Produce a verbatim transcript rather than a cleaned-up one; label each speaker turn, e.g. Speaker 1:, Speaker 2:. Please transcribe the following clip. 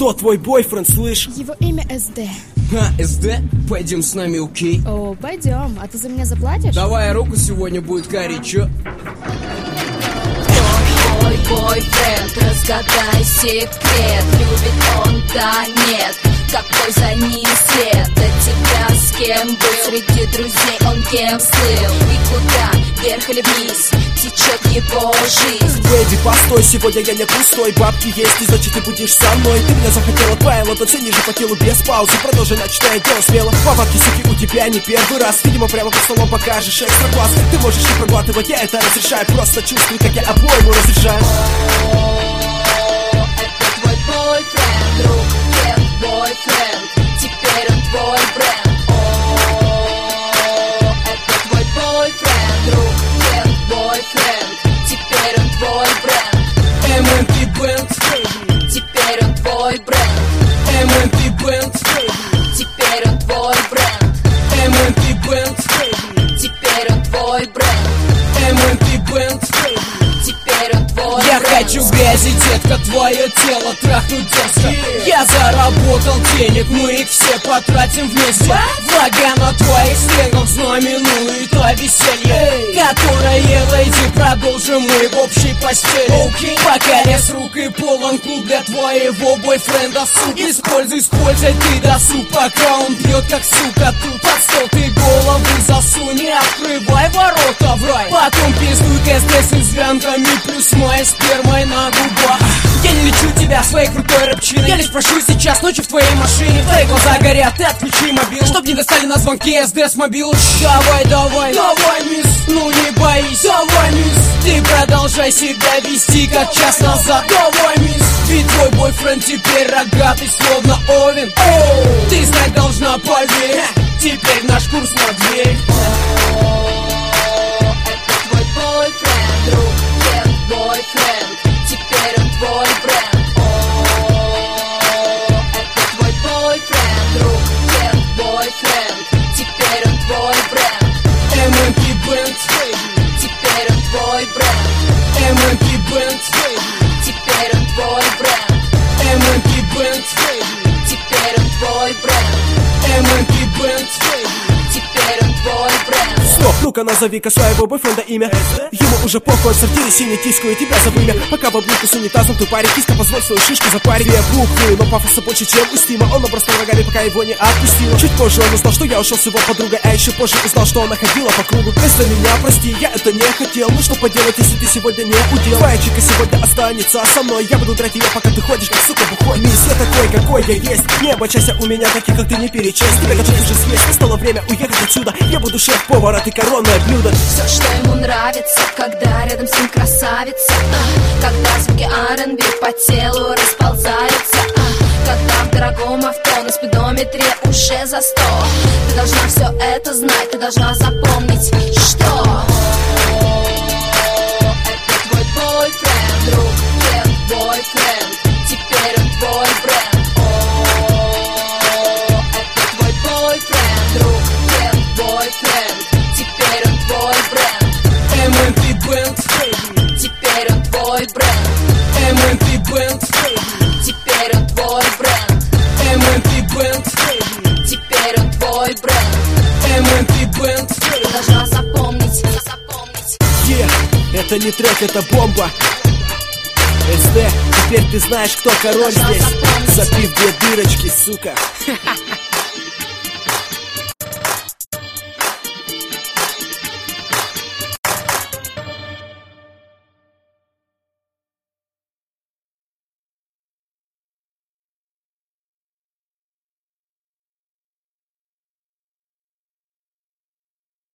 Speaker 1: Кто твой бойфренд, слышь?
Speaker 2: Его имя СД.
Speaker 1: А, СД? Пойдем с нами, окей?
Speaker 2: О, пойдем. А ты за меня заплатишь?
Speaker 1: Давай руку, сегодня будет горячо.
Speaker 3: Твой бойфренд, разгадай секрет. Любит он, да, нет. Какой за ним след? До тебя с кем был? Среди друзей он кем слыл? И куда, вверх или вниз, течет его жизнь?
Speaker 1: Бэйби, постой, сегодня я не пустой. Бабки есть, и значит ты будешь со мной. Ты меня захотела, твоя лотоци ниже по телу без паузы. Продолжай начатое дело смело. Повадки, суки, у тебя не первый раз. Видимо, прямо по столом покажешь экстра класс. Ты можешь не проглатывать, я это разрешаю. Просто чувствуй, как я обойму разрешаю.
Speaker 3: Это твой бойфренд, друг, нет, бойфренд. Теперь он твой бренд. О, это твой бойфренд, друг, нет, бойфренд. Теперь он твой бренд.
Speaker 1: эм эм пи Band,
Speaker 3: теперь он твой бренд.
Speaker 1: эм эм пи Band,
Speaker 3: теперь он твой бренд.
Speaker 1: эм эм пи Band,
Speaker 3: теперь он твой бренд.
Speaker 1: эм эм пи Band.
Speaker 3: Теперь он твой
Speaker 1: Я
Speaker 3: бренд.
Speaker 1: хочу грязи, детка, твое тело трахнуть дерзко. yeah. Я заработал денег, мы их все потратим вместе. Влага на твоих стенах знаменует то веселье, hey. Которое, леди, продолжим мы в общей постели. okay. Пока лес рук и полон клуб для твоего бойфренда, сук. Используй, используй ты досуг, пока он пьет как сука. Тут под стол ты голову засунь, не открывай ворота в рай. Потом пиздуй КСД с инзвянками плюс моей спермой на губах. Я не лечу тебя своей крутой рэпчиной. Я лишь прошу сейчас ночью в твоей машине. Твои глаза горят, ты отключи мобил, чтоб не достали на звонки СД с мобил. Давай, давай, давай, мисс, ну не боись. Давай, мисс, ты продолжай себя вести, как час назад. Давай, мисс, ведь твой бойфренд теперь рогатый, словно Овен. Оу, ты знать должна, поверь, теперь наш курс на дверь.
Speaker 3: Это твой бойфренд, друг, нет, бойфренд. Теперь он твой бренд. О, это твой бойфренд, друг, нет, бойфренд. Теперь он твой бренд.
Speaker 1: эм эм пи Band,
Speaker 3: теперь он твой бренд.
Speaker 1: эм эм пи Band,
Speaker 3: теперь он твой бренд.
Speaker 1: эм эм пи Band,
Speaker 3: теперь он твой бренд.
Speaker 1: эм эм пи Band.
Speaker 3: Теперь он твой бренд.
Speaker 1: Стоп, ну-ка назови-ка своего бойфренда имя. Ему уже похуй, он в сортире синий тискаю тебя за вымя. Пока в облуку с унитазом ты парень, киска, позволь свою шишку запарить. Две буквы, но пафоса больше, чем у Стима. Он обрастал рогами, пока его не отпустила. Чуть позже он узнал, что я ушел с его подругой, а еще позже узнал, что она ходила по кругу. Вместо меня, прости, я это не хотел. Ну что поделать, если ты сегодня не удел? Твоя чика сегодня останется со мной. Я буду драть ее, пока ты ходишь, как сука бухой. Мисс, я такой, какой я есть. Не обольщайся, у меня таких, как ты, не перечесть. Тебя готов уже съесть, настало время уехать отсюда. Я буду шеф-повар, а ты коронное блюдо.
Speaker 3: Все, что ему нравится, когда рядом с ним красавица, а, когда звуки ар энд би по телу расползаются, а, когда в дорогом авто на спидометре уже за сто. Ты должна все это знать, ты должна запомнить, что это твой бойфренд, друг, нет, бойфренд. Теперь он твой бренд. О, это твой бойфренд, друг, нет, бойфренд. Теперь он твой бренд.
Speaker 1: эм эм пи Band,
Speaker 3: теперь он твой бренд.
Speaker 1: эм эм пи Band,
Speaker 3: теперь он твой бренд.
Speaker 1: эм эм пи Band,
Speaker 3: теперь он твой бренд.
Speaker 1: эм эм пи Band.
Speaker 3: Ты должна запомнить, запомнить.
Speaker 1: Yeah, это не трек, это бомба. СД, теперь ты знаешь, кто король здесь. Запив две дырочки, сука.